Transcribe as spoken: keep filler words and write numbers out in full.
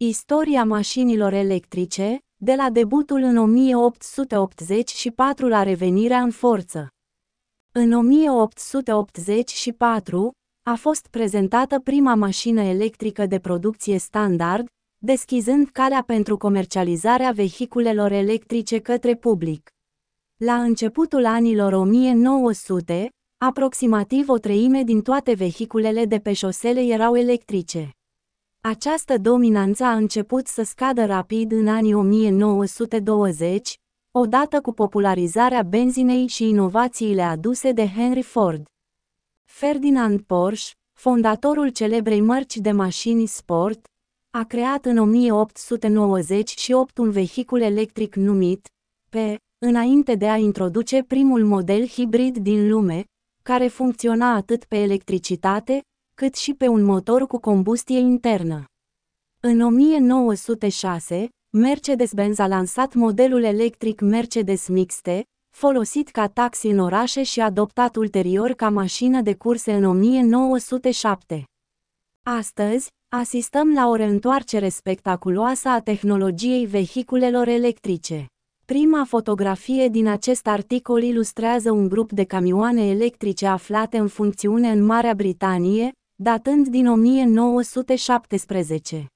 Istoria mașinilor electrice, de la debutul în o mie opt sute optzeci și patru la revenirea în forță. În o mie opt sute optzeci și patru, a fost prezentată prima mașină electrică de producție standard, deschizând calea pentru comercializarea vehiculelor electrice către public. La începutul anilor o mie nouă sute, aproximativ o treime din toate vehiculele de pe șosele erau electrice. Această dominanță a început să scadă rapid în anii o mie nouă sute douăzeci, odată cu popularizarea benzinei și inovațiile aduse de Henry Ford. Ferdinand Porsche, fondatorul celebrei mărci de mașini sport, a creat în o mie opt sute nouăzeci și opt un vehicul electric numit P, înainte de a introduce primul model hibrid din lume, care funcționa atât pe electricitate, cât și pe un motor cu combustie internă. În o mie nouă sute șase, Mercedes-Benz a lansat modelul electric Mercedes Mixte, folosit ca taxi în orașe și adoptat ulterior ca mașină de curse în o mie nouă sute șapte. Astăzi, asistăm la o reîntoarcere spectaculoasă a tehnologiei vehiculelor electrice. Prima fotografie din acest articol ilustrează un grup de camioane electrice aflate în funcțiune în Marea Britanie, datând din o mie nouă sute șaptesprezece.